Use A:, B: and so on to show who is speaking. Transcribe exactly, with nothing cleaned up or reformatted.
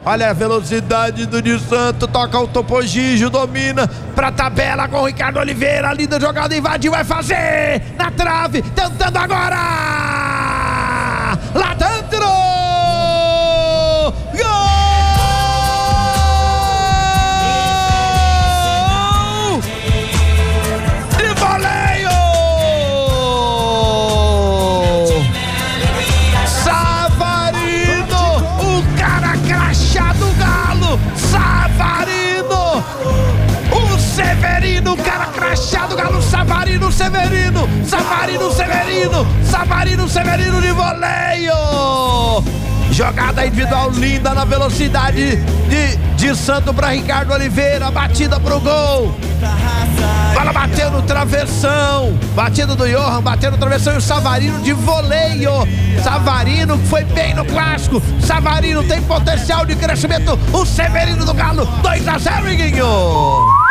A: Olha a velocidade do Di Santo, toca o Topo Gigio, domina pra tabela com o Ricardo Oliveira, linda jogada, invadiu, vai fazer na trave, tentando agora, lá dentro, gol de voleio, Savarino, o cara crachado Galo, Savarino, o Severino, o cara crachado Galo, Savarino, Severino, Savarino, Severino, Savarino, Severino de voleio. Jogada individual linda na velocidade de, de Santo para Ricardo Oliveira, batida pro gol. Bola bateu no travessão, batida do Johan, bateu no travessão e o Savarino de voleio. Savarino que foi bem no clássico. Savarino tem potencial de crescimento. O Severino do Galo, dois a zero, Iguinho.